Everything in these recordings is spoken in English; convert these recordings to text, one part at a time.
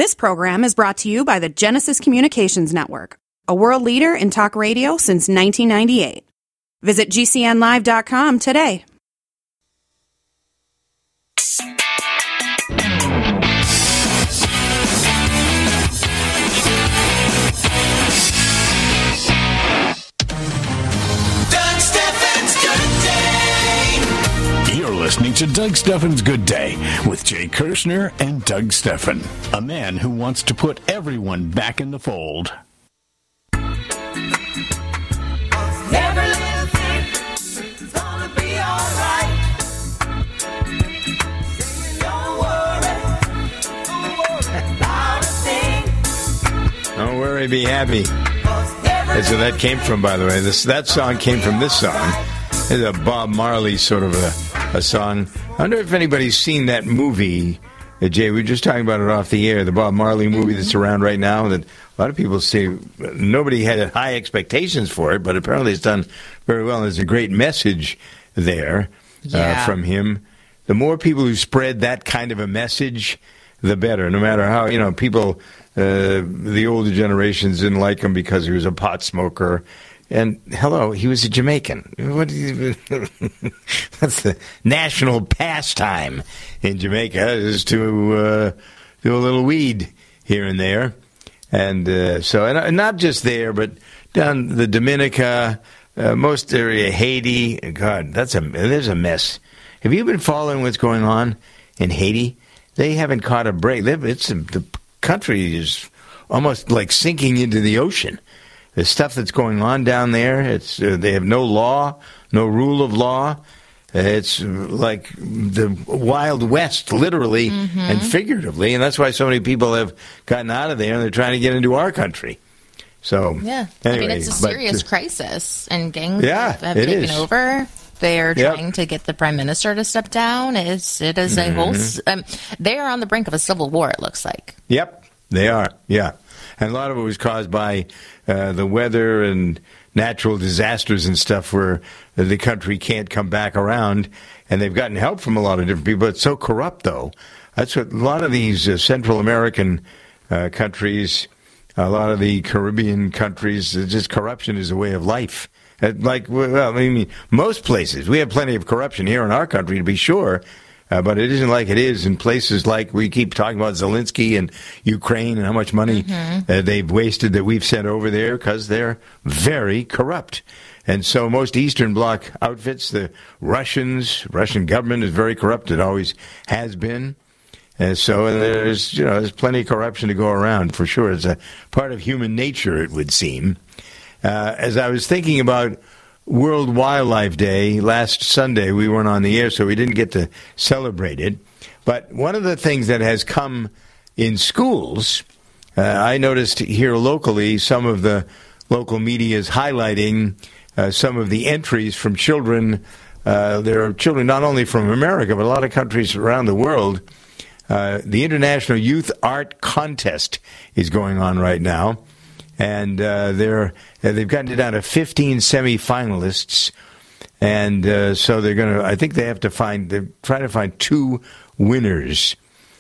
This program is brought to you by the Genesis Communications Network, a world leader in talk radio since 1998. Visit GCNlive.com today. Listening to Doug Steffen's Good Day with Jay Kirshner and Doug Steffen, a man who wants to put everyone back in the fold. Every little thing is gonna be alright. Don't worry about a thing. Don't worry, be happy. That's where that came from, by the way. That song came from this song. It's a Bob Marley sort of a song. I wonder if anybody's seen that movie, Jay. We were just talking about it off the air, the Bob Marley movie that's around right now. That a lot of people say nobody had high expectations for it, but apparently it's done very well. There's a great message there from him. The more people who spread that kind of a message, the better. No matter how, people, the older generations didn't like him because he was a pot smoker. And, hello, he was a Jamaican. That's the national pastime in Jamaica, is to do a little weed here and there. And and not just there, but down the Dominica, most area, Haiti. God, there's a mess. Have you been following what's going on in Haiti? They haven't caught a break. The country is almost like sinking into the ocean. The stuff that's going on down there, they have no law, no rule of law. It's like the Wild West, literally and figuratively, and that's why so many people have gotten out of there and they're trying to get into our country. So, yeah, anyway, I mean, it's a serious crisis, and gangs have taken over. They're trying to get the prime minister to step down. It is a whole. They are on the brink of a civil war. It looks like. Yep, they are. Yeah. And a lot of it was caused by the weather and natural disasters and stuff where the country can't come back around. And they've gotten help from a lot of different people. It's so corrupt, though. That's what a lot of these Central American countries, a lot of the Caribbean countries, just corruption is a way of life. Most places. We have plenty of corruption here in our country, to be sure. But it isn't like it is in places like we keep talking about Zelensky and Ukraine and how much money they've wasted that we've sent over there because they're very corrupt. And so most Eastern Bloc outfits, the Russian government is very corrupt. It always has been. And so there's plenty of corruption to go around for sure. It's a part of human nature, it would seem. As I was thinking about World Wildlife Day last Sunday, we weren't on the air, so we didn't get to celebrate it. But one of the things that has come in schools, I noticed here locally, some of the local media is highlighting some of the entries from children. There are children not only from America, but a lot of countries around the world. The International Youth Art Contest is going on right now. And they've gotten it down to 15 semifinalists, and so they're going to. I think they're trying to find 2 winners,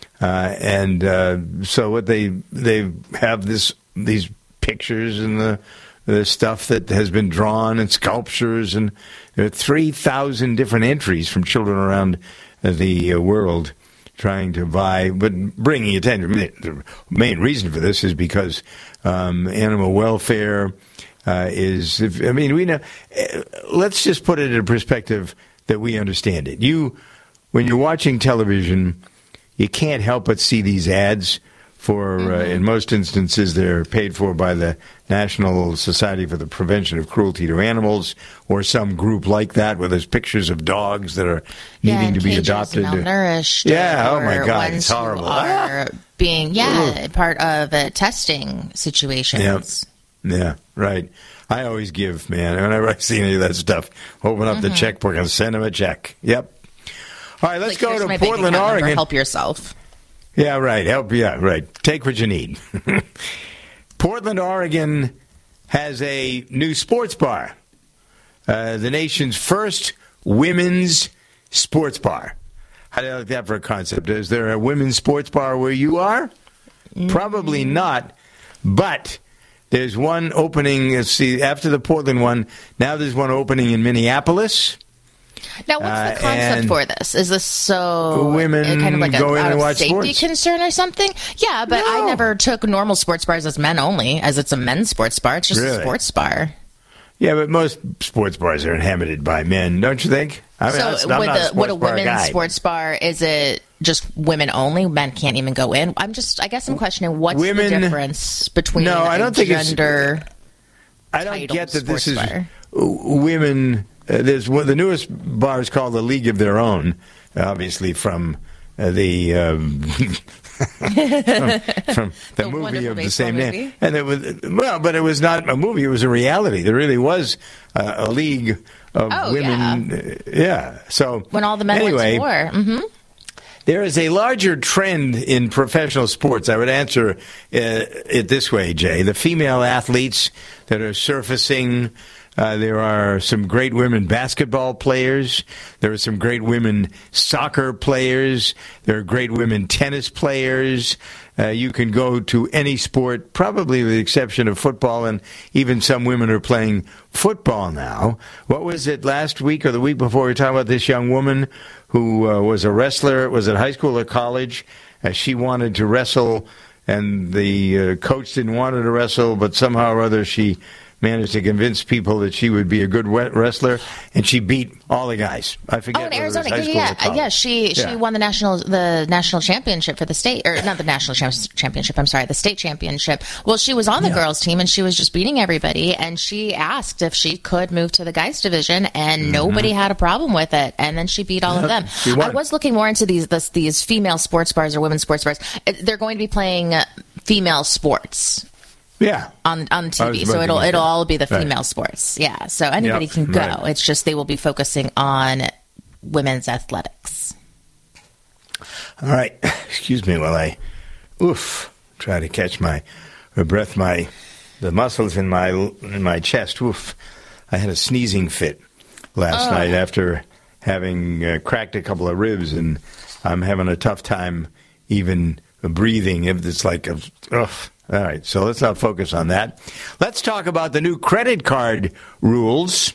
so what they have these pictures and the stuff that has been drawn and sculptures, and there are 3,000 different entries from children around the world trying to vie, but bringing attention. The main reason for this is because animal welfare we know. Let's just put it in a perspective that we understand it. When you're watching television, you can't help but see these ads for, in most instances, they're paid for by the National Society for the Prevention of Cruelty to Animals or some group like that, where there's pictures of dogs that are needing to be adopted. Malnourished. Yeah, oh my God, it's horrible. Are being, part of testing situations. Yeah, right. I always give, man. Whenever I see any of that stuff, open up the checkbook and send them a check. Yep. All right, let's go to Portland, Oregon. Help yourself. Yeah, right. Right. Take what you need. Portland, Oregon has a new sports bar. The nation's first women's sports bar. How do you like that for a concept? Is there a women's sports bar where you are? Probably not, but there's one opening, see, after the Portland one, now there's one opening in Minneapolis. Now, what's the concept for this? Is this so women kind of like go in out and of watch safety sports concern or something? Yeah, but No. I never took normal sports bars as men only, as it's a men's sports bar. It's just Really? a sports bar. Yeah, but most sports bars are inhabited by men, don't you think? I mean, I'm not a sports would a bar women's guy. sports bar, is it just women only? Men can't even go in? I guess I'm questioning what's the difference between I don't think gender. I don't get that this sports is bar. women. There's the newest bar is called The League of Their Own, obviously from the from the movie of the same name. And it was but it was not a movie; it was a reality. There really was a league of women. Yeah. So When all the men went to war. Mm-hmm. There is a larger trend in professional sports. I would answer it this way, Jay. The female athletes that are surfacing. There are some great women basketball players. There are some great women soccer players. There are great women tennis players. You can go to any sport, probably with the exception of football, and even some women are playing football now. What was it last week or the week before? We were talking about this young woman who was a wrestler. Was it high school or college? She wanted to wrestle, and the coach didn't want her to wrestle, but somehow or other she managed to convince people that she would be a good wrestler, and she beat all the guys. I forget. Oh, in whether it was Arizona, high school or college. She won the national championship for the state, or not the national championship. I'm sorry, the state championship. Well, she was on the girls' team, and she was just beating everybody. And she asked if she could move to the guys' division, and nobody had a problem with it. And then she beat all of them. I was looking more into these female sports bars or women's sports bars. They're going to be playing female sports. Yeah, on TV, so it'll all be the female sports. Yeah, so anybody can go. Right. It's just they will be focusing on women's athletics. All right, excuse me while I try to catch my breath. The muscles in my chest. I had a sneezing fit last night after having cracked a couple of ribs, and I'm having a tough time even breathing. It's like All right, so let's not focus on that. Let's talk about the new credit card rules.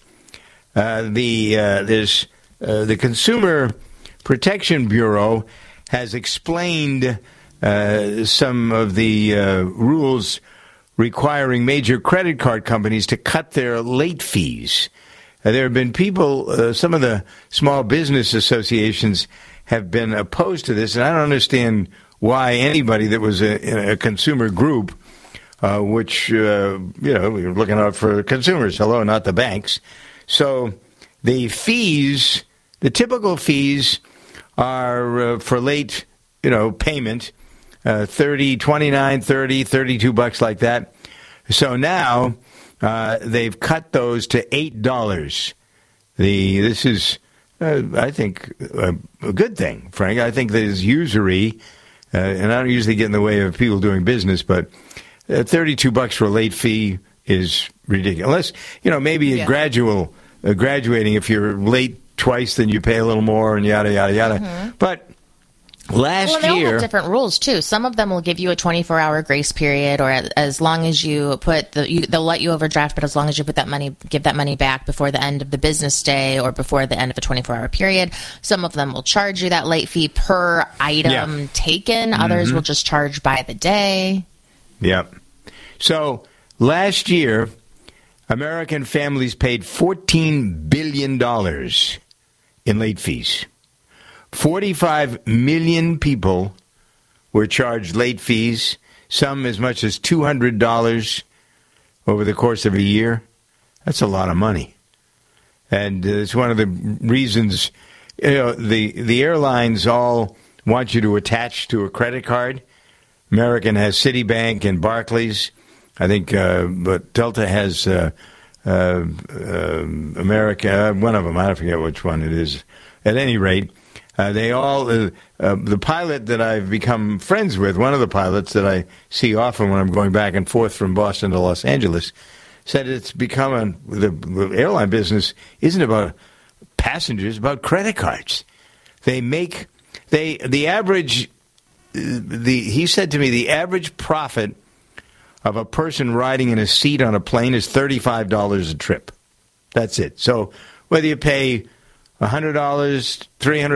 The Consumer Protection Bureau has explained some of the rules requiring major credit card companies to cut their late fees. There have been people, some of the small business associations have been opposed to this, and I don't understand why anybody that was in a consumer group, which, we're looking out for consumers, not the banks. So the fees, the typical fees are for late, payment, $30, $29, $30, $32 like that. So now they've cut those to $8. This is, I think, a good thing, Frank. I think there's usury. And I don't usually get in the way of people doing business, but $32 for a late fee is ridiculous. Unless, maybe graduating. If you're late twice, then you pay a little more and yada, yada, yada. Mm-hmm. But last they year... all have different rules, too. Some of them will give you a 24-hour grace period, or as long as you put they'll let you overdraft, but as long as you give that money back before the end of the business day or before the end of a 24-hour period. Some of them will charge you that late fee per item taken. Others will just charge by the day. Yep. So last year, American families paid $14 billion in late fees. 45 million people were charged late fees, some as much as $200 over the course of a year. That's a lot of money. And it's one of the reasons, the airlines all want you to attach to a credit card. American has Citibank and Barclays. I think, but Delta has America, one of them. I forget which one it is. At any rate, they all, the pilot that I've become friends with, one of the pilots that I see often when I'm going back and forth from Boston to Los Angeles, said it's become the airline business isn't about passengers, about credit cards. The average he said to me the average profit of a person riding in a seat on a plane is $35 a trip. That's it. So whether you pay $100, $300,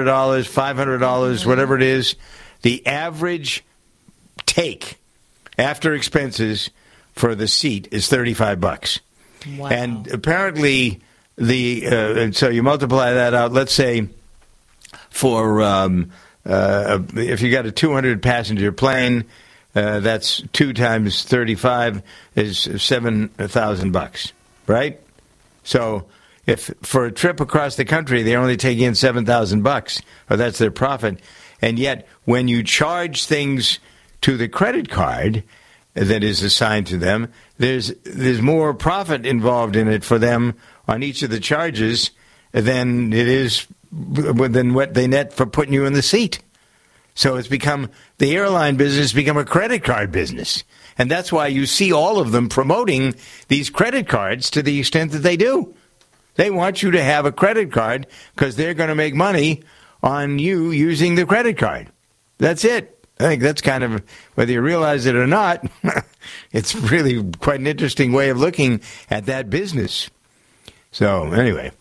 $500, whatever it is, the average take after expenses for the seat is $35. Wow. And apparently and so you multiply that out, let's say for if you got a 200 passenger plane, that's 2 times 35 is $7,000, right? So if for a trip across the country they only take in $7,000, or that's their profit, and yet when you charge things to the credit card that is assigned to them, there's more profit involved in it for them on each of the charges than it is than what they net for putting you in the seat. So it's become, the airline business become a credit card business. And that's why you see all of them promoting these credit cards to the extent that they do. They want you to have a credit card because they're going to make money on you using the credit card. That's it. I think that's kind of, whether you realize it or not, it's really quite an interesting way of looking at that business. So anyway,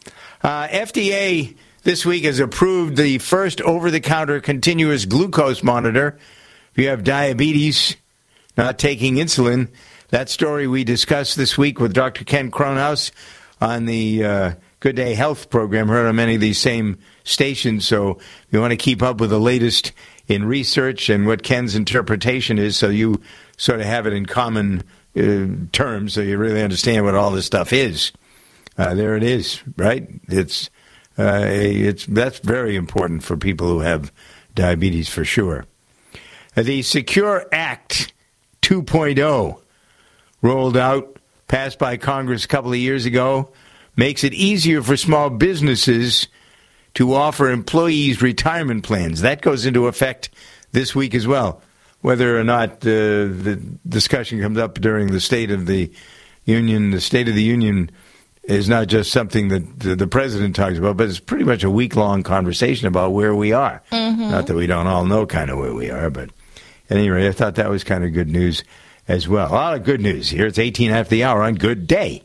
FDA this week has approved the first over-the-counter continuous glucose monitor. If you have diabetes, not taking insulin, that story we discussed this week with Dr. Ken Cronhaus on the Good Day Health program, heard on many of these same stations. So if you want to keep up with the latest in research and what Ken's interpretation is, so you sort of have it in common terms, so you really understand what all this stuff is. There it is, right? It's that's very important for people who have diabetes for sure. The Secure Act 2.0 rolled out, passed by Congress a couple of years ago, makes it easier for small businesses to offer employees retirement plans. That goes into effect this week as well. Whether or not the discussion comes up during the State of the Union, the State of the Union is not just something that the president talks about, but it's pretty much a week-long conversation about where we are. Mm-hmm. Not that we don't all know kind of where we are, but at any rate, I thought that was kind of good news as well. A lot of good news here. It's 18 after the hour on Good Day.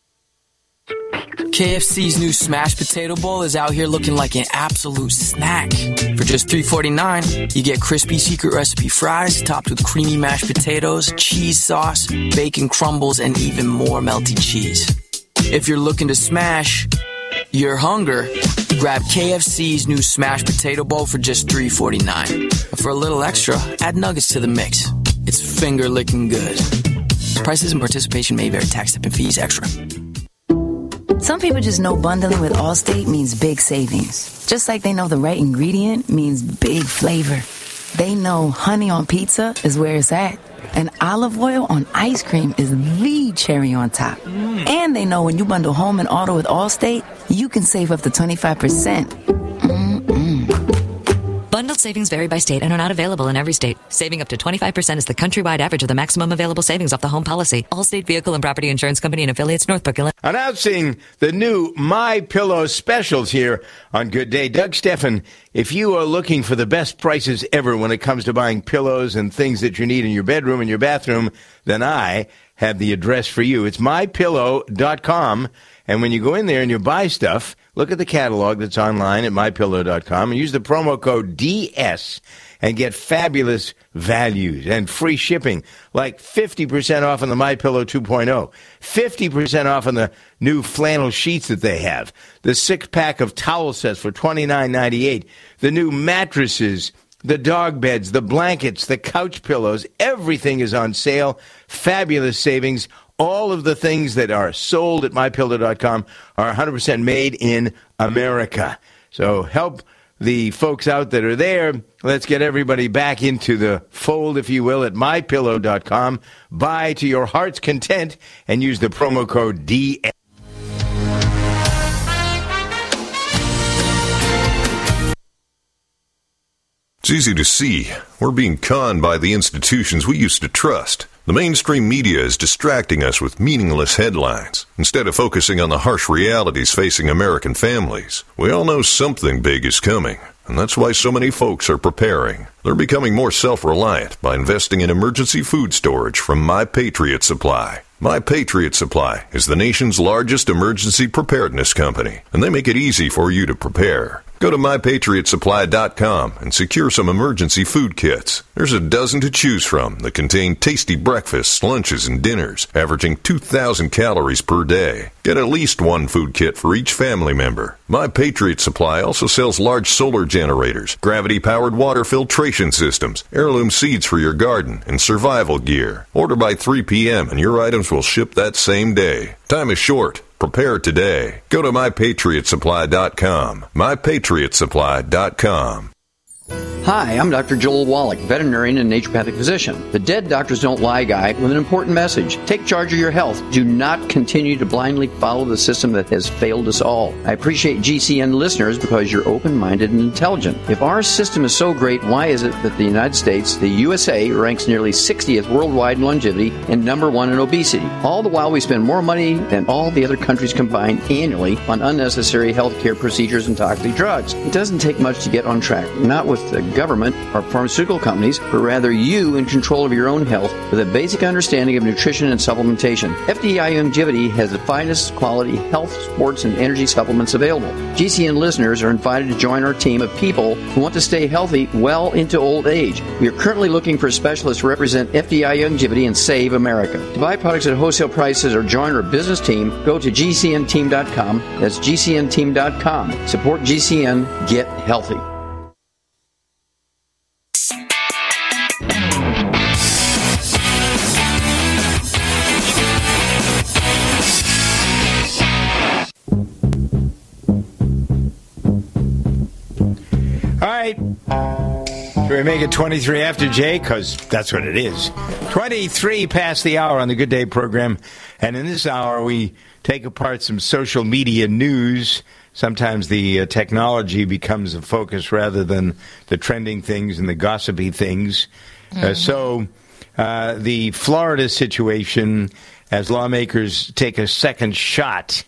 KFC's new Smashed Potato Bowl is out here looking like an absolute snack. For just $3.49, you get crispy secret recipe fries topped with creamy mashed potatoes, cheese sauce, bacon crumbles, and even more melty cheese. If you're looking to smash your hunger, grab KFC's new Smashed Potato Bowl for just $3.49. For a little extra, add nuggets to the mix. It's finger-licking good. Prices and participation may vary. Tax, tip, and fees extra. Some people just know bundling with Allstate means big savings. Just like they know the right ingredient means big flavor. They know honey on pizza is where it's at. And olive oil on ice cream is the cherry on top. And they know when you bundle home and auto with Allstate, you can save up to 25%. Bundled savings vary by state and are not available in every state. Saving up to 25% is the countrywide average of the maximum available savings off the home policy. Allstate Vehicle and Property Insurance Company and affiliates, Northbrook, Illinois. Announcing the new MyPillow specials here on Good Day. Doug Steffen, if you are looking for the best prices ever when it comes to buying pillows and things that you need in your bedroom and your bathroom, then I have the address for you. It's MyPillow.com. And when you go in there and you buy stuff, look at the catalog that's online at MyPillow.com and use the promo code DS and get fabulous values and free shipping, like 50% off on the MyPillow 2.0, 50% off on the new flannel sheets that they have, the 6-pack of towel sets for $29.98, the new mattresses, the dog beds, the blankets, the couch pillows, everything is on sale. Fabulous savings. All of the things that are sold at MyPillow.com are 100% made in America. So help the folks out that are there. Let's get everybody back into the fold, if you will, at MyPillow.com. Buy to your heart's content and use the promo code DS. It's easy to see. We're being conned by the institutions we used to trust. The mainstream media is distracting us with meaningless headlines instead of focusing on the harsh realities facing American families. We all know something big is coming. and that's why so many folks are preparing. They're becoming more self-reliant by investing in emergency food storage from My Patriot Supply. My Patriot Supply is the nation's largest emergency preparedness company, and they make it easy for you to prepare. Go to MyPatriotSupply.com and secure some emergency food kits. There's a dozen to choose from that contain tasty breakfasts, lunches, and dinners, averaging 2,000 calories per day. Get at least one food kit for each family member. My Patriot Supply also sells large solar generators, gravity-powered water filtration systems, heirloom seeds for your garden, and survival gear. Order by 3 p.m. and your items will ship that same day. Time is short. Prepare today. Go to MyPatriotSupply.com. MyPatriotSupply.com. Hi, I'm Dr. Joel Wallach, veterinarian and naturopathic physician. The Dead Doctors Don't Lie guy with an important message. Take charge of your health. Do not continue to blindly follow the system that has failed us all. I appreciate GCN listeners because you're open-minded and intelligent. If our system is so great, why is it that the United States, the USA, ranks nearly 60th worldwide in longevity and number 1 in obesity? All the while we spend more money than all the other countries combined annually on unnecessary healthcare procedures and toxic drugs. It doesn't take much to get on track. Not with the government or pharmaceutical companies, but rather you in control of your own health with a basic understanding of nutrition and supplementation. FDI Longevity has the finest quality health, sports, and energy supplements available. GCN listeners are invited to join our team of people who want to stay healthy well into old age. We are currently looking for specialists to represent FDI Longevity and Save America. To buy products at wholesale prices or join our business team, go to GCNteam.com. That's GCNteam.com. Support GCN. Get healthy. All right. Should we make it 23 after, Jay? Because that's what it is. 23 past the hour on the Good Day program. And in this hour, we take apart some social media news. Sometimes the technology becomes a focus rather than the trending things and the gossipy things. So the Florida situation, as lawmakers take a second shot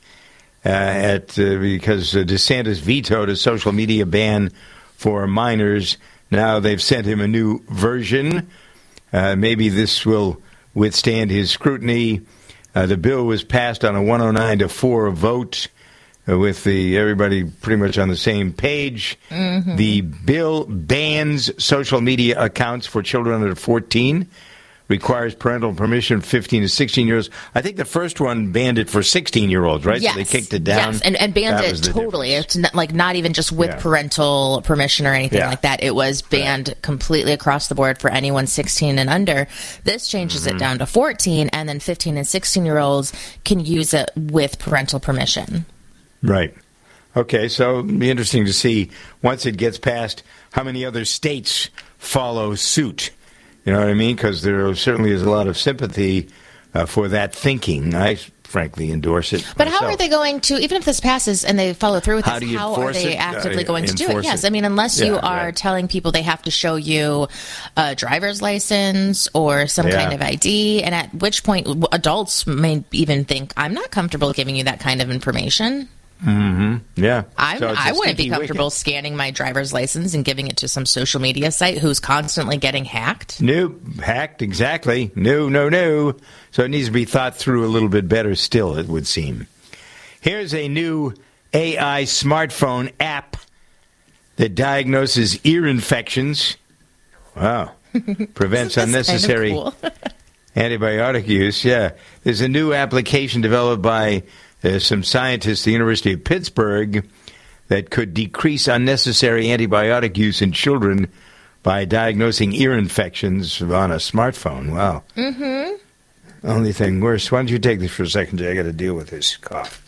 because DeSantis vetoed a social media ban for minors. Now they've sent him a new version. Maybe this will withstand his scrutiny. The bill was passed on a 109-4 vote with everybody pretty much on the same page. Mm-hmm. The bill bans social media accounts for children under 14, requires parental permission 15 to 16-year-olds. I think the first one banned it for 16-year-olds, right? Yes. So they kicked it down. Yes, and banned it totally. It's not even just with parental permission or anything like that. It was banned completely across the board for anyone 16 and under. This changes it down to 14, and then 15 and 16-year-olds can use it with parental permission. Right. Okay, so it'll be interesting to see, once it gets passed, how many other states follow suit. You know what I mean? Because there certainly is a lot of sympathy for that thinking. I frankly endorse it But myself. how are they going to, even if this passes and they follow through with this, how are they actively going to do it? Yes, I mean, unless you are telling people they have to show you a driver's license or some kind of ID, and at which point adults may even think, I'm not comfortable giving you that kind of information. Mm-hmm. Yeah. I wouldn't be comfortable scanning my driver's license and giving it to some social media site who's constantly getting hacked. Nope. Hacked, exactly. No. So it needs to be thought through a little bit better still, it would seem. Here's a new AI smartphone app that diagnoses ear infections. Wow. Prevents unnecessary antibiotic use. Yeah. There's a new application developed by some scientists at the University of Pittsburgh that could decrease unnecessary antibiotic use in children by diagnosing ear infections on a smartphone. Wow. Mm-hmm. Only thing worse. Why don't you take this for a second, Jay? I got to deal with this cough.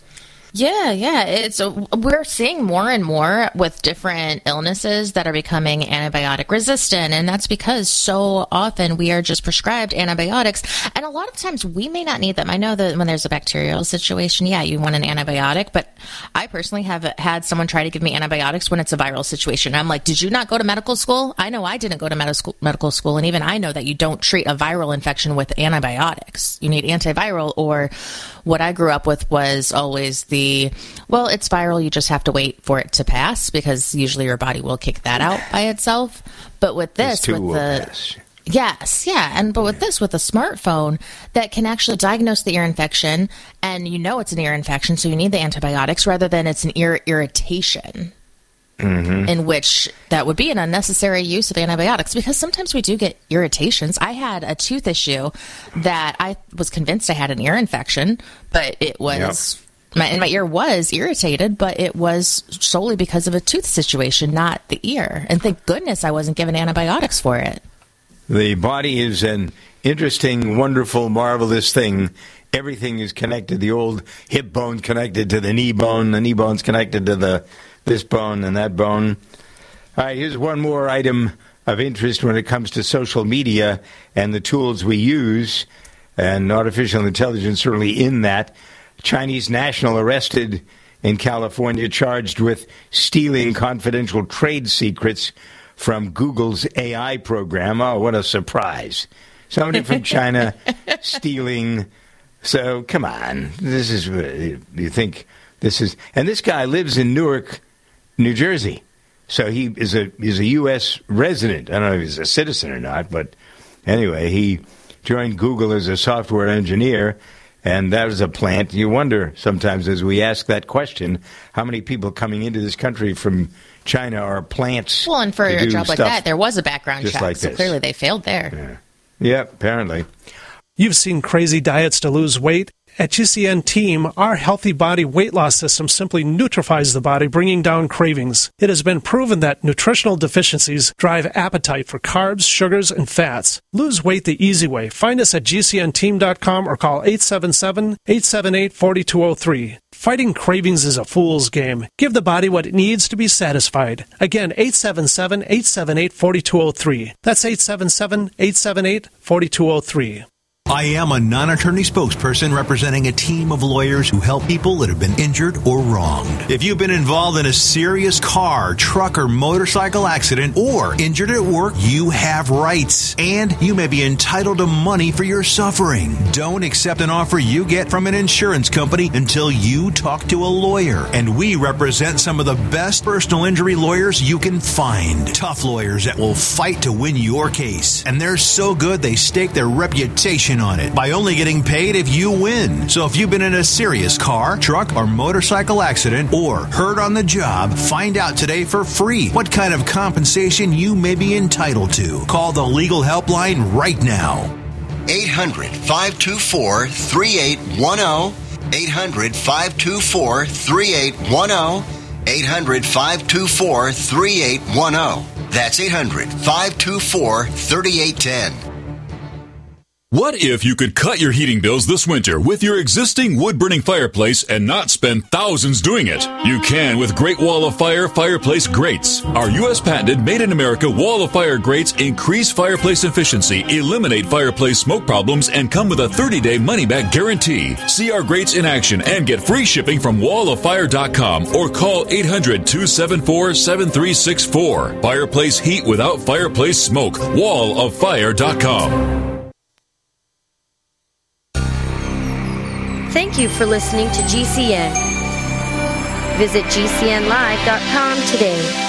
Yeah. We're seeing more and more with different illnesses that are becoming antibiotic resistant, and that's because so often we are just prescribed antibiotics, and a lot of times we may not need them. I know that when there's a bacterial situation, you want an antibiotic, but I personally have had someone try to give me antibiotics when it's a viral situation. I'm like, did you not go to medical school? I know I didn't go to medical school, and even I know that you don't treat a viral infection with antibiotics. You need antiviral, or what I grew up with was always the be, well, it's viral. You just have to wait for it to pass because usually your body will kick that out by itself. But with this, with the... Yes, yeah. But with this, with a smartphone that can actually diagnose the ear infection, and you know it's an ear infection, so you need the antibiotics rather than it's an ear irritation. In which that would be an unnecessary use of antibiotics, because sometimes we do get irritations. I had a tooth issue that I was convinced I had an ear infection, but it was my ear was irritated, but it was solely because of a tooth situation, not the ear. And thank goodness I wasn't given antibiotics for it. The body is an interesting, wonderful, marvelous thing. Everything is connected. The old hip bone connected to the knee bone's connected to this bone and that bone. All right, here's one more item of interest when it comes to social media and the tools we use, and artificial intelligence certainly in that. Chinese national arrested in California, charged with stealing confidential trade secrets from Google's AI program. Oh, what a surprise. Somebody from China stealing. So, come on. This is, you think this is, and this guy lives in Newark, New Jersey. So he is a U.S. resident. I don't know if he's a citizen or not, but anyway, he joined Google as a software engineer, and that was a plant. You wonder sometimes as we ask that question, how many people coming into this country from China are plants. Well, and for a job like that, there was a background check, like so clearly they failed there. Yeah, apparently. You've seen crazy diets to lose weight. At GCN Team, our healthy body weight loss system simply neutralizes the body, bringing down cravings. It has been proven that nutritional deficiencies drive appetite for carbs, sugars, and fats. Lose weight the easy way. Find us at GCNteam.com or call 877-878-4203. Fighting cravings is a fool's game. Give the body what it needs to be satisfied. Again, 877-878-4203. That's 877-878-4203. I am a non-attorney spokesperson representing a team of lawyers who help people that have been injured or wronged. If you've been involved in a serious car, truck, or motorcycle accident or injured at work, you have rights, and you may be entitled to money for your suffering. Don't accept an offer you get from an insurance company until you talk to a lawyer. And we represent some of the best personal injury lawyers you can find. Tough lawyers that will fight to win your case. And they're so good they stake their reputation on it by only getting paid if you win. So if you've been in a serious car, truck, or motorcycle accident or hurt on the job, find out today for free what kind of compensation you may be entitled to. Call the legal helpline right now. 800-524-3810. 800-524-3810. 800-524-3810. That's 800-524-3810. What if you could cut your heating bills this winter with your existing wood-burning fireplace and not spend thousands doing it? You can with Great Wall of Fire fireplace grates. Our U.S. patented made-in-America Wall of Fire grates increase fireplace efficiency, eliminate fireplace smoke problems, and come with a 30-day money-back guarantee. See our grates in action and get free shipping from walloffire.com or call 800-274-7364. Fireplace heat without fireplace smoke. walloffire.com. Thank you for listening to GCN. Visit GCNlive.com today.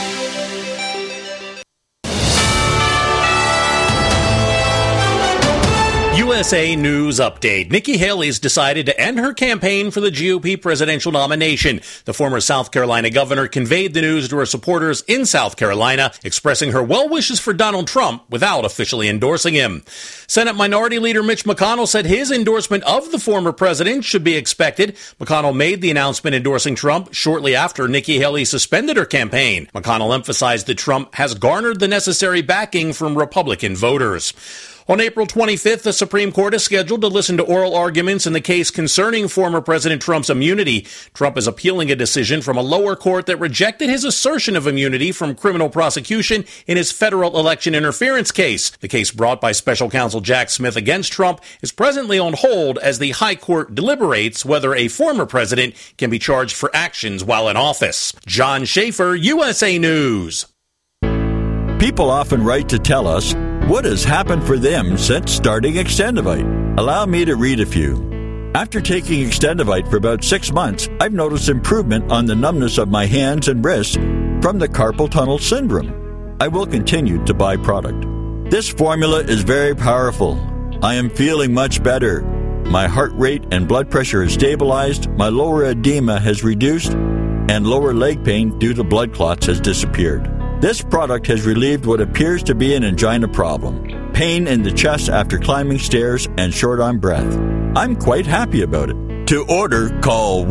USA News Update. Nikki Haley's decided to end her campaign for the GOP presidential nomination. The former South Carolina governor conveyed the news to her supporters in South Carolina, expressing her well wishes for Donald Trump without officially endorsing him. Senate Minority Leader Mitch McConnell said his endorsement of the former president should be expected. McConnell made the announcement endorsing Trump shortly after Nikki Haley suspended her campaign. McConnell emphasized that Trump has garnered the necessary backing from Republican voters. On April 25th, the Supreme Court is scheduled to listen to oral arguments in the case concerning former President Trump's immunity. Trump is appealing a decision from a lower court that rejected his assertion of immunity from criminal prosecution in his federal election interference case. The case brought by special counsel Jack Smith against Trump is presently on hold as the high court deliberates whether a former president can be charged for actions while in office. John Schaefer, USA News. People often write to tell us what has happened for them since starting Extendivite. Allow me to read a few. After taking Extendivite for about 6 months, I've noticed improvement on the numbness of my hands and wrists from the carpal tunnel syndrome. I will continue to buy product. This formula is very powerful. I am feeling much better. My heart rate and blood pressure has stabilized, my lower edema has reduced, and lower leg pain due to blood clots has disappeared. This product has relieved what appears to be an angina problem, pain in the chest after climbing stairs, and short on breath. I'm quite happy about it. To order, call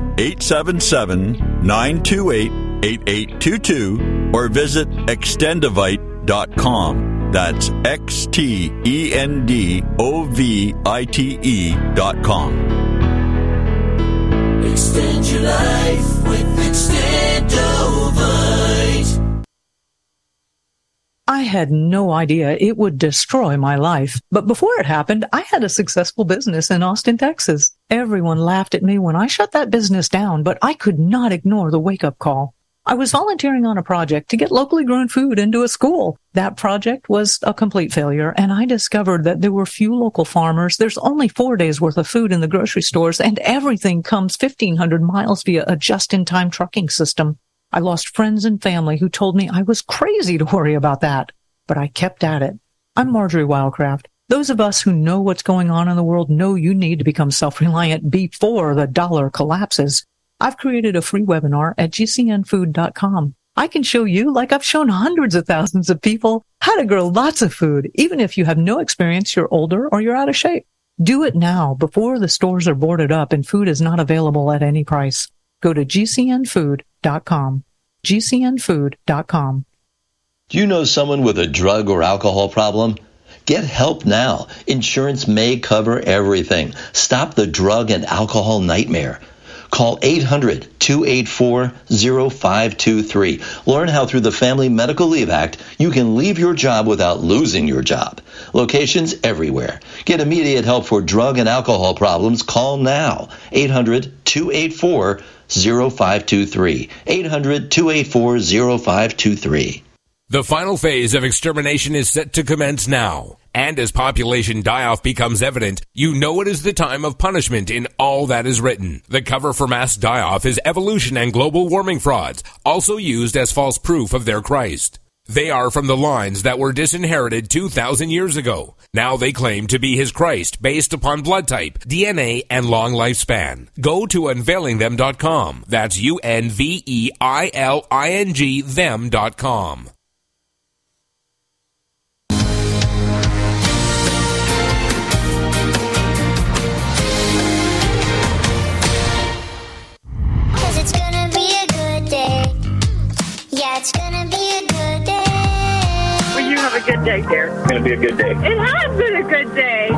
1-877-928-8822 or visit extendivite.com. That's XTENDOVITE.com. Extend your life with Extendovite. I had no idea it would destroy my life. But before it happened, I had a successful business in Austin, Texas. Everyone laughed at me when I shut that business down, but I could not ignore the wake-up call. I was volunteering on a project to get locally grown food into a school. That project was a complete failure, and I discovered that there were few local farmers. There's only 4 days worth of food in the grocery stores, and everything comes 1,500 miles via a just-in-time trucking system. I lost friends and family who told me I was crazy to worry about that, but I kept at it. I'm Marjorie Wildcraft. Those of us who know what's going on in the world know you need to become self-reliant before the dollar collapses. I've created a free webinar at gcnfood.com. I can show you, like I've shown hundreds of thousands of people, how to grow lots of food, even if you have no experience, you're older, or you're out of shape. Do it now before the stores are boarded up and food is not available at any price. Go to gcnfood.com. gcnfood.com. Do you know someone with a drug or alcohol problem? Get help now. Insurance may cover everything. Stop the drug and alcohol nightmare. Call 800-284-0523. Learn how through the Family Medical Leave Act you can leave your job without losing your job. Locations everywhere. Get immediate help for drug and alcohol problems. Call now. 800-284-0523. 800-284-0523. The final phase of extermination is set to commence now. And as population die-off becomes evident, you know it is the time of punishment in all that is written. The cover for mass die-off is evolution and global warming frauds, also used as false proof of their Christ. They are from the lines that were disinherited 2,000 years ago. Now they claim to be his Christ based upon blood type, DNA, and long lifespan. Go to unveilingthem.com. That's UNVEILING them.com. It's gonna be a good day. Yeah, it's gonna be a good day. Well, you have a good day, dear. It's gonna be a good day. It has been a good day.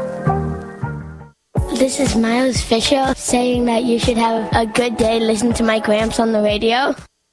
This is Miles Fisher saying that you should have a good day. Listen to my Gramps on the radio.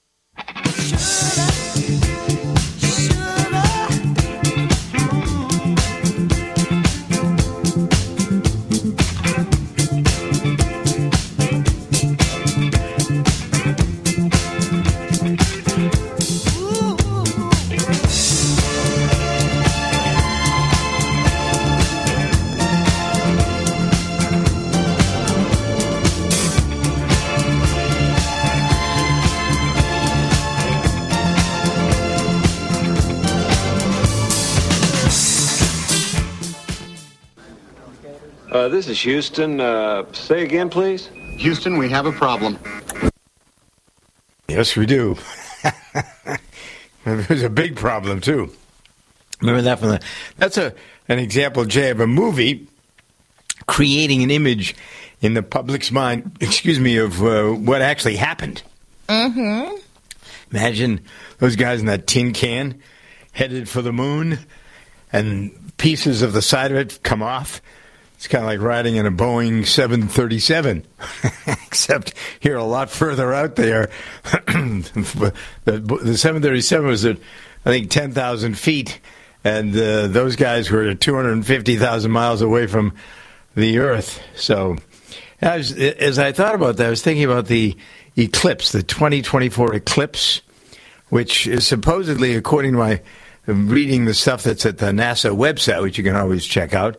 This is Houston. Say again, please. Houston, we have a problem. Yes, we do. There's a big problem, too. Remember that from that's an example, Jay, of a movie creating an image in the public's mind, of what actually happened. Mm-hmm. Imagine those guys in that tin can headed for the moon, and pieces of the side of it come off. It's kind of like riding in a Boeing 737, except here a lot further out there. The 737 was at, I think, 10,000 feet, and those guys were at 250,000 miles away from the Earth. So as I thought about that, I was thinking about the eclipse, the 2024 eclipse, which is supposedly, according to my reading the stuff that's at the NASA website, which you can always check out,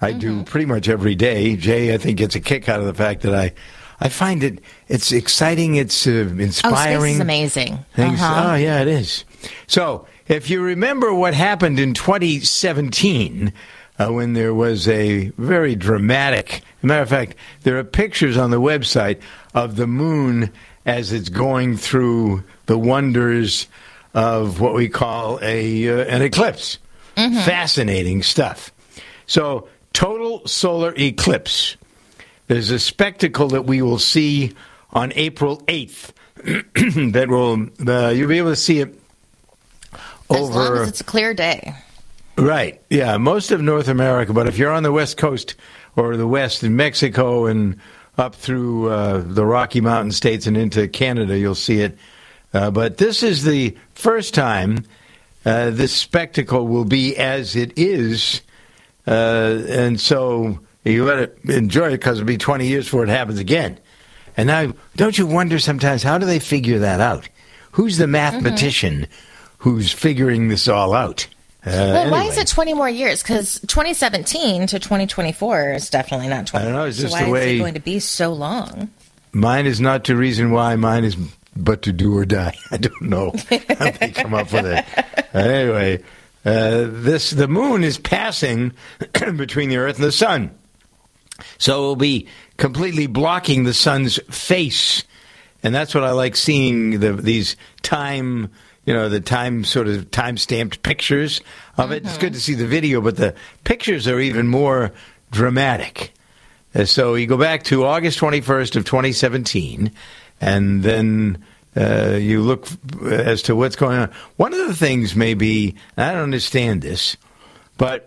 I do pretty much every day. Jay, I think, gets a kick out of the fact that I find it's exciting. It's inspiring. Oh, space is amazing. Things. Oh, yeah, it is. So, if you remember what happened in 2017, when there was a very dramatic, as a matter of fact, there are pictures on the website of the moon as it's going through the wonders of what we call an eclipse. Fascinating stuff. So, total solar eclipse. There's a spectacle that we will see on April 8th that will, you'll be able to see it over. As long as it's a clear day. Right. Yeah. Most of North America, but if you're on the West Coast or the West in Mexico and up through the Rocky Mountain states and into Canada, you'll see it. But this is the first time this spectacle will be as it is. And so you let it enjoy it because it'll be 20 years before it happens again. And now, don't you wonder sometimes, how do they figure that out? Who's the mathematician who's figuring this all out? Well, why is it 20 more years? Because 2017 to 2024 is definitely not 20 I don't know. years. It's just so why the way is it going to be so long? Mine is not to reason why. Mine is but to do or die. I don't know how they come up with it. Anyway, the moon is passing between the Earth and the sun. So it will be completely blocking the sun's face. And that's what I like seeing, these time, the time-stamped pictures of it. It's good to see the video, but the pictures are even more dramatic. So you go back to August 21st of 2017, and then you look as to what's going on. One of the things may be, I don't understand this, but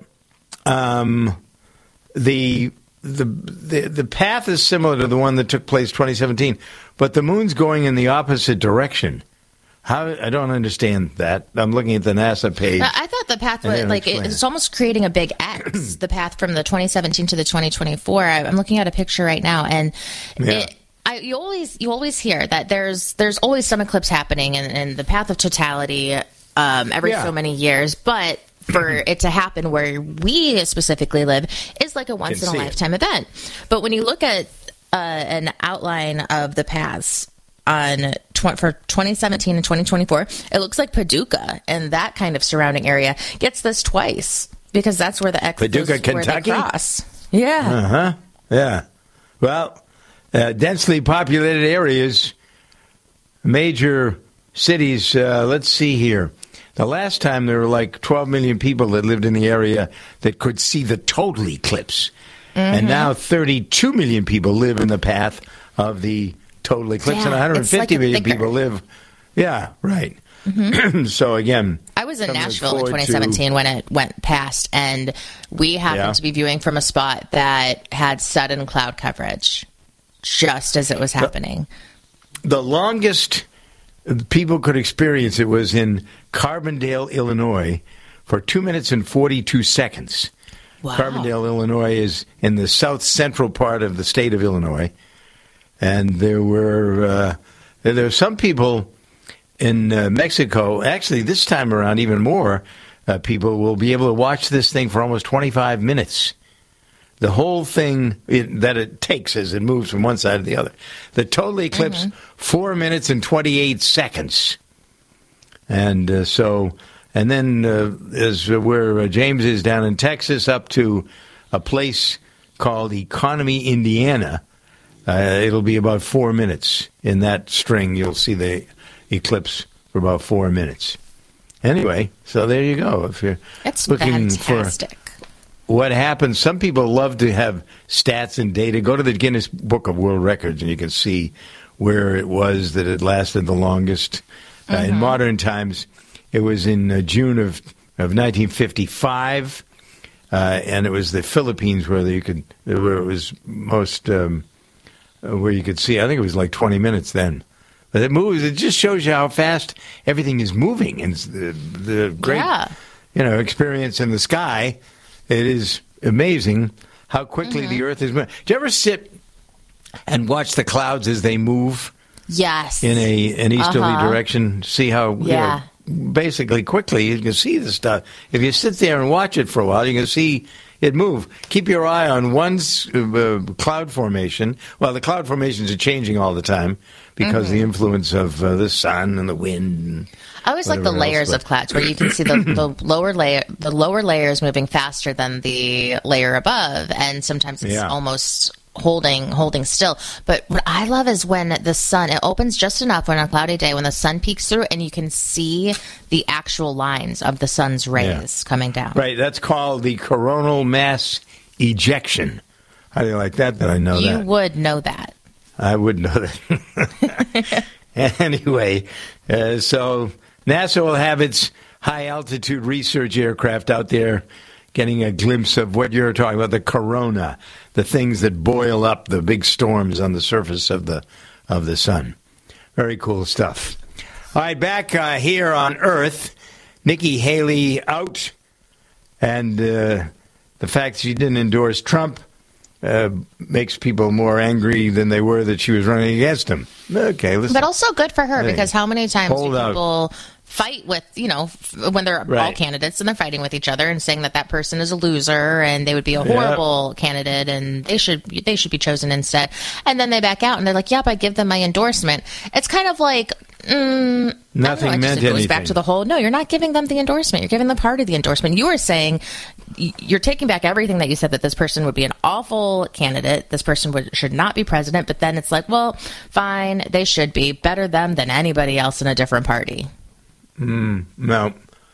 the path is similar to the one that took place 2017, but the moon's going in the opposite direction. How? I don't understand that. I'm looking at the NASA page. I thought the path was it's almost creating a big X. The path from the 2017 to the 2024. I'm looking at a picture right now, and you always hear that there's always some eclipse happening in the path of totality every so many years, but for it to happen where we specifically live is like a once in a lifetime event. But when you look at an outline of the paths for 2017 and 2024, it looks like Paducah and that kind of surrounding area gets this twice because that's where the Paducah, Kentucky? Where they cross. Yeah. Yeah. Well, densely populated areas, major cities. Let's see here. The last time there were like 12 million people that lived in the area that could see the total eclipse. And now 32 million people live in the path of the total eclipse, and 150 million people live. Yeah, right. So again, I was in Nashville in 2017 when it went past, and we happened to be viewing from a spot that had sudden cloud coverage just as it was happening. The longest people could experience it was in Carbondale, Illinois, for 2 minutes and 42 seconds. Wow. Carbondale, Illinois is in the south central part of the state of Illinois. And there were some people in Mexico. Actually, this time around, even more people will be able to watch this thing for almost 25 minutes. The whole thing that it takes as it moves from one side to the other. The total eclipse, 4 minutes and 28 seconds. And and then as where James is down in Texas up to a place called Economy, Indiana, it'll be about 4 minutes in that string. You'll see the eclipse for about 4 minutes. Anyway, so there you go. If you're looking fantastic. For what happens, some people love to have stats and data. Go to the Guinness Book of World Records, and you can see where it was that it lasted the longest. In modern times, it was in June of 1955, and it was the Philippines where it was most where you could see. I think it was like 20 minutes then. But it moves. It just shows you how fast everything is moving, and the great experience in the sky. It is amazing how quickly the Earth is moving. Do you ever sit and watch the clouds as they move? Yes. In an easterly direction, see how basically quickly you can see the stuff. If you sit there and watch it for a while, you can see it move. Keep your eye on one cloud formation. Well, the cloud formations are changing all the time because of the influence of the sun and the wind. And I always like the layers of clouds where you can see the lower layers moving faster than the layer above, and sometimes it's almost holding still. But what I love is when the sun, it opens just enough on a cloudy day when the sun peeks through and you can see the actual lines of the sun's rays coming down. Right, that's called the coronal mass ejection. How do you like that I know that? You would know that. I would know that. Anyway, so NASA will have its high-altitude research aircraft out there getting a glimpse of what you're talking about, the corona, the things that boil up, the big storms on the surface of the sun. Very cool stuff. All right, back here on Earth, Nikki Haley out, and the fact she didn't endorse Trump makes people more angry than they were that she was running against him. Okay, listen. But also good for her, because how many times do people fight with, when they're all candidates and they're fighting with each other and saying that person is a loser and they would be a horrible candidate and they should be chosen instead. And then they back out and they're like, yep, I give them my endorsement. It's kind of like, nothing meant anything. It goes back to the whole, no, you're not giving them the endorsement. You're giving the party the endorsement. You were saying you're taking back everything that you said, that this person would be an awful candidate. This person should not be president. But then it's like, well, fine, they should be. Better them than anybody else in a different party. No.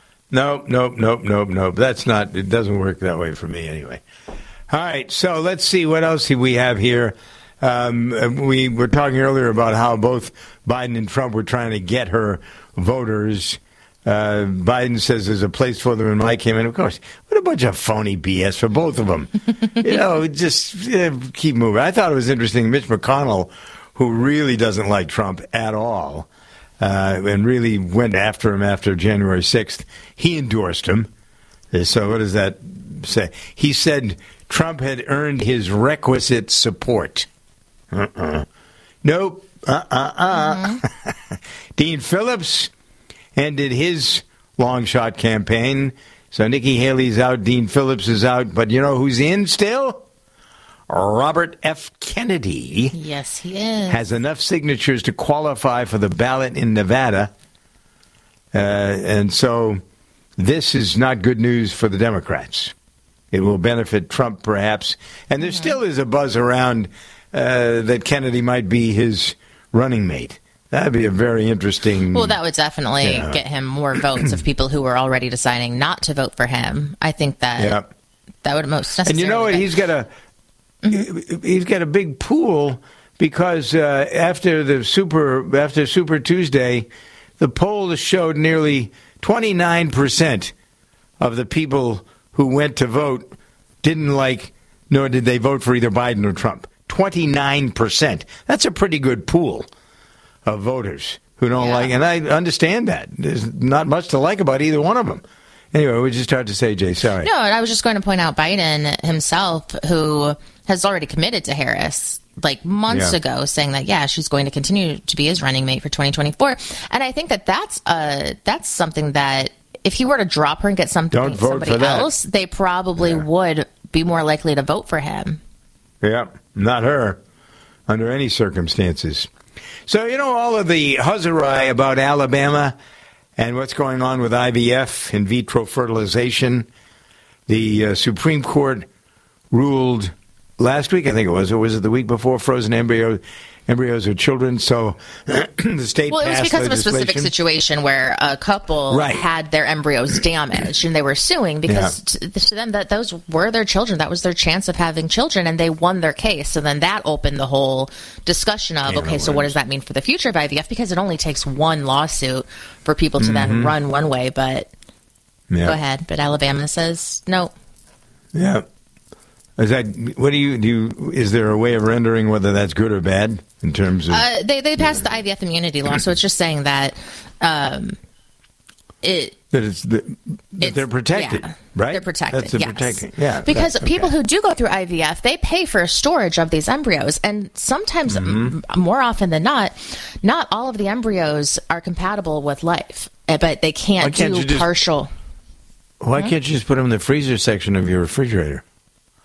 That's not, it doesn't work that way for me anyway. All right, so let's see what else we have here. We were talking earlier about how both Biden and Trump were trying to get her voters. Biden says there's a place for them in my campaign. Of course, what a bunch of phony BS for both of them. Just keep moving. I thought it was interesting. Mitch McConnell, who really doesn't like Trump at all, and really went after him after January 6th, he endorsed him. So what does that say? He said Trump had earned his requisite support. Nope. Dean Phillips ended his long shot campaign. So Nikki Haley's out, Dean Phillips is out, but you know who's in still? Robert F. Kennedy. Yes, he is. Has enough signatures to qualify for the ballot in Nevada. And so this is not good news for the Democrats. It will benefit Trump, perhaps. And there still is a buzz around that Kennedy might be his running mate. That would be a very interesting... Well, that would definitely get him more votes of people who were already deciding not to vote for him. I think that that would most necessarily... And you know what? He's got a big pool because after Super Tuesday, the polls showed nearly 29% of the people who went to vote didn't like, nor did they vote for either Biden or Trump. 29%. That's a pretty good pool of voters who don't like, and I understand that. There's not much to like about either one of them. Anyway, we just started to say, Jay, sorry. No, and I was just going to point out Biden himself, who has already committed to Harris like months ago, saying that, she's going to continue to be his running mate for 2024. And I think that that's something that if he were to drop her and get somebody else, they probably would be more likely to vote for him. Yeah, not her under any circumstances. So, all of the huzzarai about Alabama and what's going on with IVF, in vitro fertilization, the Supreme Court ruled last week, I think it was, or was it the week before, frozen embryos are children. So the state passed it was because of a specific situation where a couple had their embryos damaged and they were suing because to them that those were their children. That was their chance of having children, and they won their case. So then that opened the whole discussion of, so what does that mean for the future of IVF? Because it only takes one lawsuit for people to then run one way. But go ahead. But Alabama says no. Yeah. Is that is there a way of rendering whether that's good or bad in terms of they passed the IVF immunity law, so it's just saying that they're protected, right? They're protected. That's protecting, because people who do go through IVF, they pay for storage of these embryos, and sometimes, more often than not all of the embryos are compatible with life, but they can't do partial. Why can't you just put them in the freezer section of your refrigerator?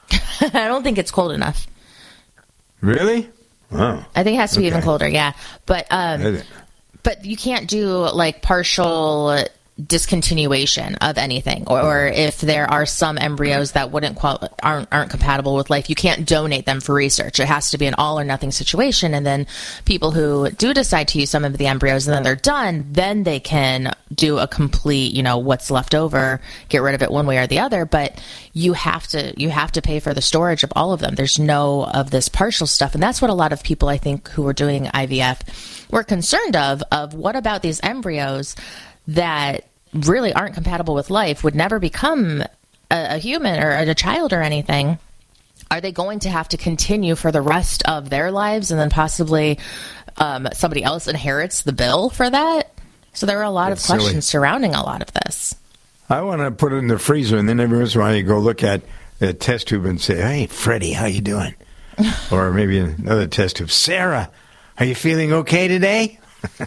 I don't think it's cold enough. Really? Oh. I think it has to be even colder, yeah. But you can't do like partial discontinuation of anything, or if there are some embryos that aren't compatible with life, you can't donate them for research. It has to be an all or nothing situation, and then people who do decide to use some of the embryos and then they're done, then they can do a complete, what's left over, get rid of it one way or the other. But you have to pay for the storage of all of them. There's no of this partial stuff, and that's what a lot of people, I think, who are doing IVF were concerned of what about these embryos that really aren't compatible with life, would never become a human or a child or anything. Are they going to have to continue for the rest of their lives, and then possibly somebody else inherits the bill for that? So there are a lot of questions surrounding a lot of this. I want to put it in the freezer, and then every once in a while you go look at a test tube and say, "Hey, Freddie, how you doing?" Or maybe another test tube, "Sarah, are you feeling okay today?"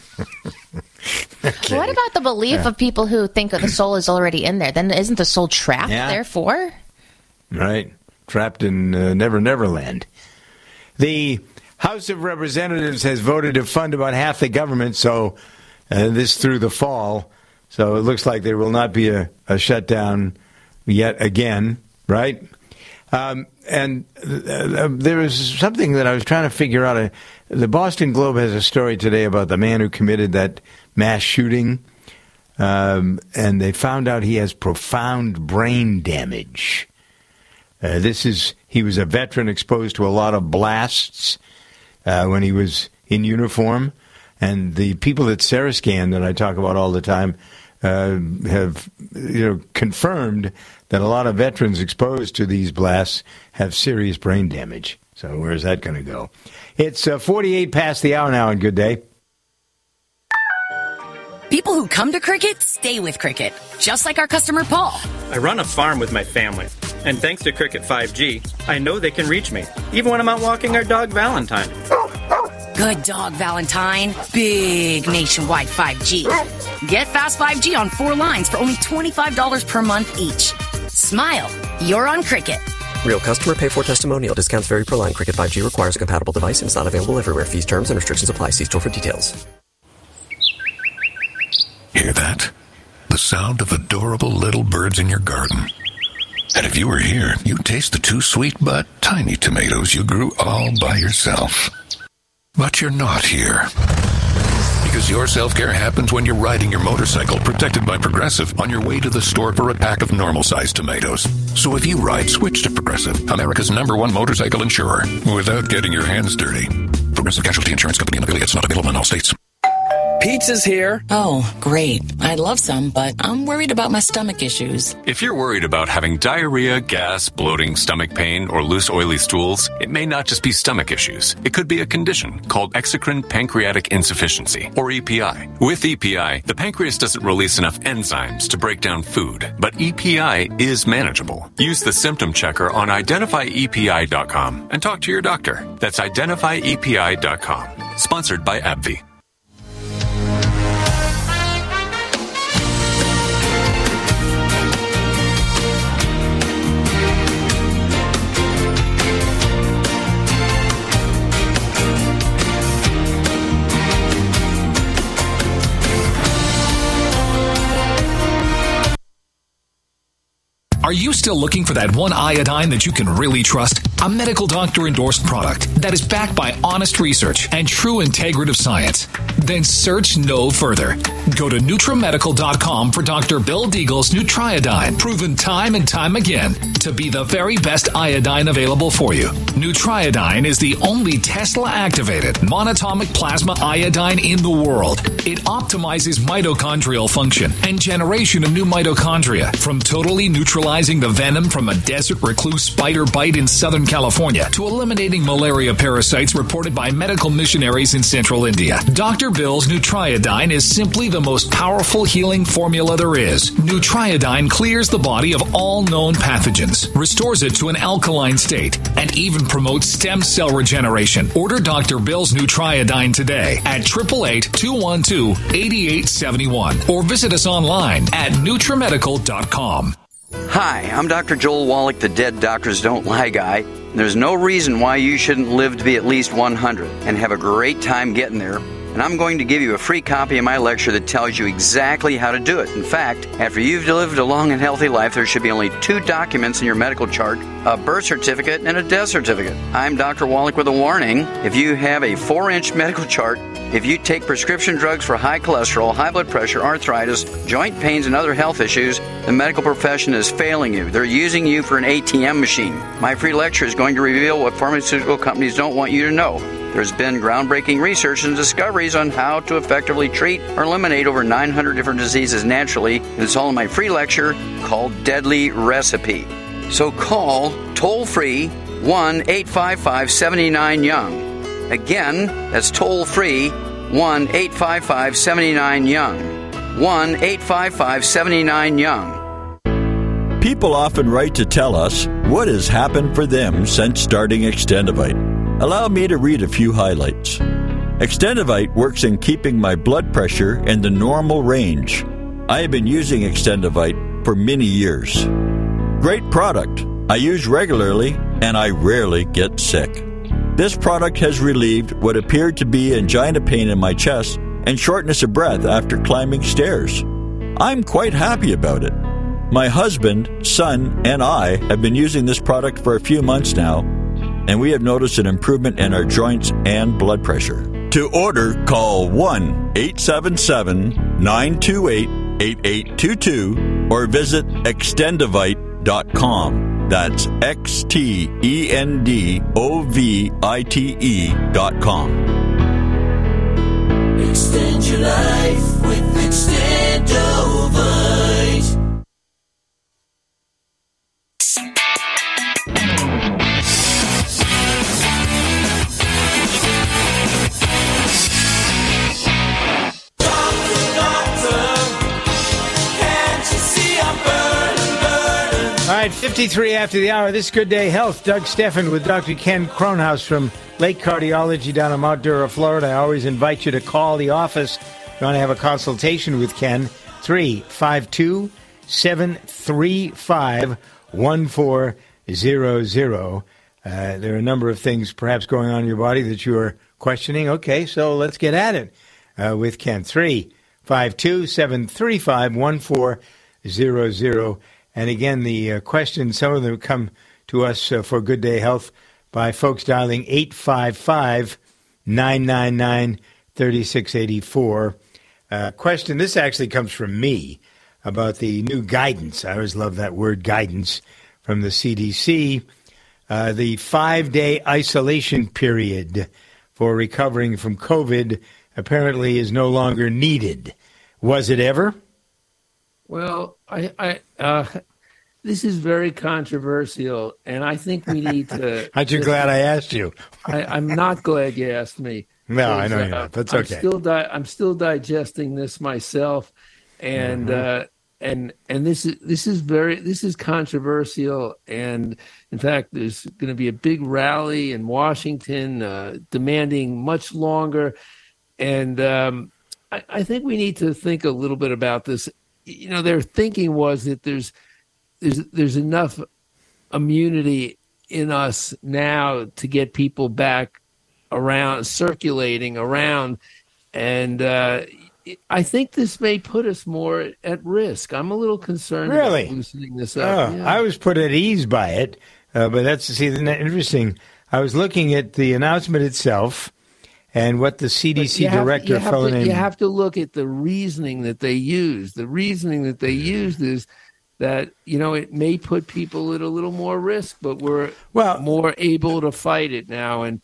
Okay. What about the belief of people who think that the soul is already in there? Then isn't the soul trapped therefore? Right. Trapped in Never Land. The House of Representatives has voted to fund about half the government, so this through the fall. So it looks like there will not be a shutdown yet again, right? And there was something that I was trying to figure out. The Boston Globe has a story today about the man who committed that mass shooting, and they found out he has profound brain damage. He was a veteran exposed to a lot of blasts when he was in uniform, and the people at Sarascan that I talk about all the time have confirmed that a lot of veterans exposed to these blasts have serious brain damage. So where's that going to go? It's 48 past the hour now, and good day. People who come to Cricket stay with Cricket, just like our customer Paul. I run a farm with my family, and thanks to Cricket 5G, I know they can reach me, even when I'm out walking our dog Valentine. Good dog, Valentine. Big nationwide 5G. Get fast 5G on 4 lines for only $25 per month each. Smile. You're on Cricket. Real customer pay for testimonial. Discounts vary per line. Cricket 5G requires a compatible device and is not available everywhere. Fees, terms, and restrictions apply. See store for details. Hear that? The sound of adorable little birds in your garden. And if you were here, you'd taste the 2 sweet but tiny tomatoes you grew all by yourself. But you're not here. Because your self-care happens when you're riding your motorcycle, protected by Progressive, on your way to the store for a pack of normal-sized tomatoes. So if you ride, switch to Progressive, America's #1 motorcycle insurer, without getting your hands dirty. Progressive Casualty Insurance Company and affiliates, not available in all states. Pizza's here. Oh, great. I'd love some, but I'm worried about my stomach issues. If you're worried about having diarrhea, gas, bloating, stomach pain, or loose, oily stools, it may not just be stomach issues. It could be a condition called exocrine pancreatic insufficiency, or EPI. With EPI, the pancreas doesn't release enough enzymes to break down food, but EPI is manageable. Use the symptom checker on identifyepi.com and talk to your doctor. That's identifyepi.com. Sponsored by AbbVie. Are you still looking for that one iodine that you can really trust? A medical doctor endorsed product that is backed by honest research and true integrative science? Then search no further. Go to NutriMedical.com for Dr. Bill Deagle's Nutriodine, proven time and time again to be the very best iodine available for you. Nutriodine is the only Tesla-activated monatomic plasma iodine in the world. It optimizes mitochondrial function and generation of new mitochondria from totally neutralizing the venom from a desert recluse spider bite in Southern California to eliminating malaria parasites reported by medical missionaries in central India. Dr. Bill's Nutriodine is simply the most powerful healing formula there is. Nutriodine clears the body of all known pathogens, restores it to an alkaline state, and even promotes stem cell regeneration. Order Dr. Bill's Nutriodine today at 888-212-8871 or visit us online at NutriMedical.com. Hi, I'm Dr. Joel Wallach, the Dead Doctors Don't Lie guy. There's no reason why you shouldn't live to be at least 100 and have a great time getting there. And I'm going to give you a free copy of my lecture that tells you exactly how to do it. In fact, after you've lived a long and healthy life, there should be only 2 documents in your medical chart, a birth certificate and a death certificate. I'm Dr. Wallach with a warning. If you have a 4-inch medical chart, if you take prescription drugs for high cholesterol, high blood pressure, arthritis, joint pains, and other health issues, the medical profession is failing you. They're using you for an ATM machine. My free lecture is going to reveal what pharmaceutical companies don't want you to know. There's been groundbreaking research and discoveries on how to effectively treat or eliminate over 900 different diseases naturally, and it's all in my free lecture called Deadly Recipe. So call toll-free 1-855-79-YOUNG. Again, that's toll-free 1-855-79-YOUNG. 1-855-79-YOUNG. People often write to tell us what has happened for them since starting Extendivite. Allow me to read a few highlights. Extendivite works in keeping my blood pressure in the normal range. I have been using Extendivite for many years. Great product. I use regularly and I rarely get sick. This product has relieved what appeared to be angina pain in my chest and shortness of breath after climbing stairs. I'm quite happy about it. My husband, son, and I have been using this product for a few months now, and we have noticed an improvement in our joints and blood pressure. To order, call 1-877-928-8822 or visit extendivite.com. That's XTENDOVITE.com. Extend your life with Extendovite. All right, 53 after the hour. This is Good Day Health. Doug Steffen with Dr. Ken Kronhaus from Lake Cardiology down in Mount Dura, Florida. I always invite you to call the office if you want to have a consultation with Ken. 352-735-1400. There are a number of things perhaps going on in your body that you are questioning. Okay, so let's get at it with Ken. 352-735-1400. And again, the questions, some of them come to us for Good Day Health by folks dialing 855-999-3684. Question, this actually comes from me about the new guidance. I always love that word, guidance, from the CDC. The 5-day isolation period for recovering from COVID apparently is no longer needed. Was it ever? Well, this is very controversial, and I think we need to. Aren't you glad I asked you? I'm not glad you asked me. No, I know you're not. That's okay. I'm still digesting this myself, and this is controversial. And in fact, there's going to be a big rally in Washington demanding much longer. And I think we need to think a little bit about this. You know, their thinking was that there's enough immunity in us now to get people back around, circulating around, and I think this may put us more at risk. I'm a little concerned really? About loosening this up. Yeah. I was put at ease by it, but that's interesting. I was looking at the announcement itself. And what the CDC director, you have to look at the reasoning that they used. The reasoning that they used is that, you know, it may put people at a little more risk, but we're more able to fight it now. And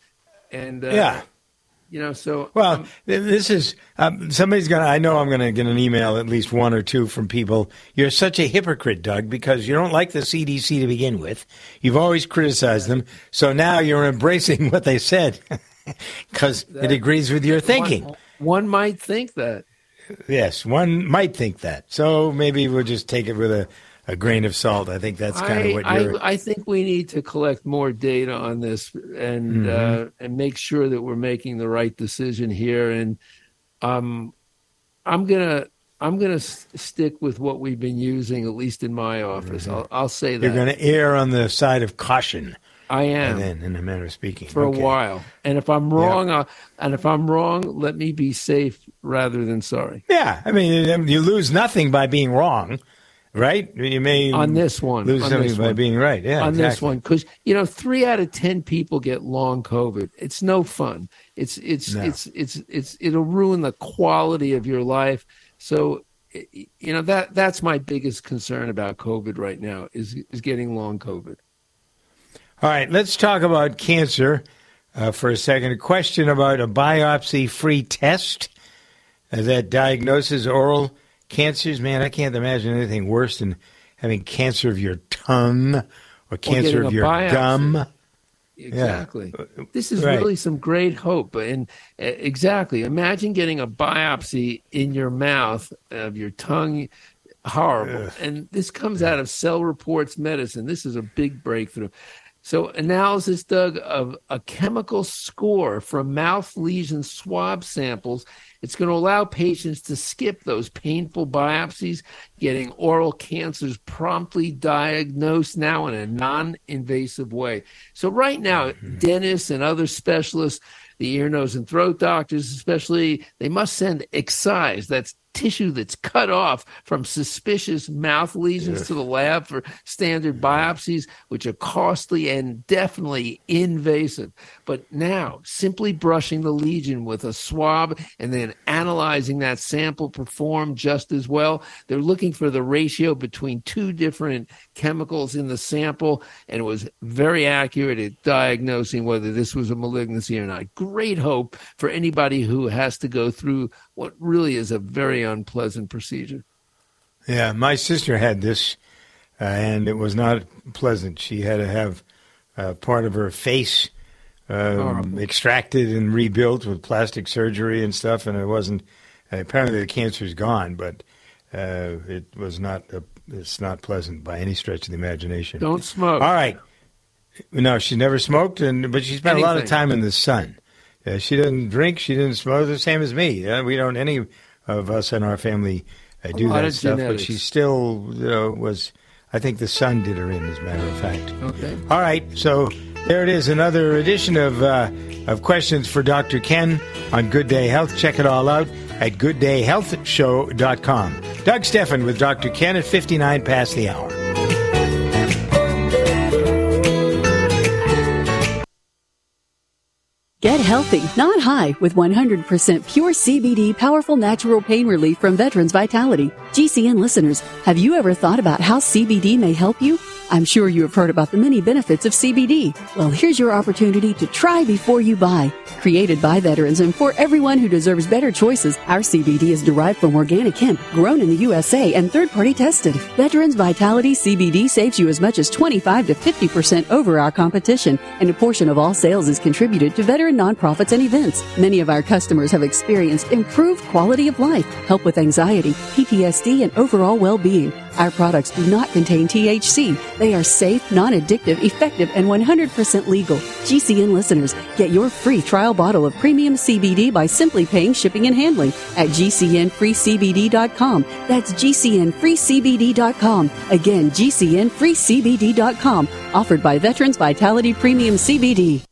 you know, so this is somebody's gonna. I know I'm gonna get an email, at least one or two, from people. You're such a hypocrite, Doug, because you don't like the CDC to begin with. You've always criticized them, so now you're embracing what they said. Because it agrees with your thinking. One might think that. Yes, one might think that. So maybe we'll just take it with a grain of salt. I think that's kind of what you're... I think we need to collect more data on this and make sure that we're making the right decision here. And I'm gonna I'm going to stick with what we've been using, at least in my office. I'll say that. You're going to err on the side of caution. I am. And then, in a manner of speaking. For a while. And if I'm wrong, let me be safe rather than sorry. Yeah. I mean, you lose nothing by being wrong, right? You may on this one lose something by being right. Yeah, on exactly. this one, because 3 out of 10 people get long COVID. It's no fun. It'll ruin the quality of your life. So, that's my biggest concern about COVID right now is getting long COVID. All right, let's talk about cancer for a second. A question about a biopsy-free test that diagnoses oral cancers. Man, I can't imagine anything worse than having cancer of your tongue or cancer of your gum. Exactly. Yeah. This is really some great hope. And exactly, imagine getting a biopsy in your mouth of your tongue. Horrible. Ugh. And this comes out of Cell Reports Medicine. This is a big breakthrough. So analysis, Doug, of a chemical score from mouth lesion swab samples. It's going to allow patients to skip those painful biopsies, getting oral cancers promptly diagnosed now in a non-invasive way. So right now, dentists and other specialists, the ear, nose, and throat doctors especially, they must send excise, that's tissue that's cut off from suspicious mouth lesions to the lab for standard biopsies, which are costly and definitely invasive. But now, simply brushing the lesion with a swab and then analyzing that sample performed just as well. They're looking for the ratio between 2 different chemicals in the sample, and it was very accurate at diagnosing whether this was a malignancy or not. Great hope for anybody who has to go through what really is a very unpleasant procedure. Yeah, my sister had this, and it was not pleasant. She had to have part of her face extracted and rebuilt with plastic surgery and stuff, and it wasn't. Apparently, the cancer's gone, but it was not. It's not pleasant by any stretch of the imagination. Don't smoke. All right. No, she never smoked, but she spent a lot of time in the sun. She doesn't drink. She didn't smoke. The same as me. We don't. Any of us in our family do that stuff. Genetics. But she still was. I think the sun did her in, as a matter of fact. Okay. All right. So there it is. Another edition of questions for Dr. Ken on Good Day Health. Check it all out at gooddayhealthshow.com. Doug Steffen with Dr. Ken at 59 past the hour. Get healthy, not high, with 100% pure CBD powerful natural pain relief from Veterans Vitality. GCN listeners, have you ever thought about how CBD may help you? I'm sure you have heard about the many benefits of CBD. Well, here's your opportunity to try before you buy. Created by veterans and for everyone who deserves better choices, our CBD is derived from organic hemp, grown in the USA and third-party tested. Veterans Vitality CBD saves you as much as 25 to 50% over our competition, and a portion of all sales is contributed to veteran nonprofits and events. Many of our customers have experienced improved quality of life, help with anxiety, PTSD, and overall well-being. Our products do not contain THC. They are safe, non-addictive, effective, and 100% legal. GCN listeners, get your free trial bottle of premium CBD by simply paying shipping and handling at GCNFreeCBD.com. That's GCNFreeCBD.com. Again, GCNFreeCBD.com. Offered by Veterans Vitality Premium CBD.